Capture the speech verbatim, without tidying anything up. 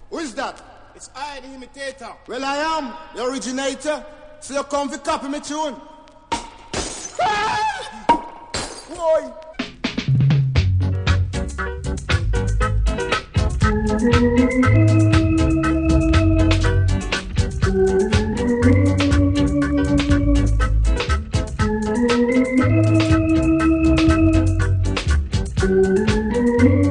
Who is that? It's I, the imitator. Well, I am the originator. So you come to copy me tune. Boy. Thank you.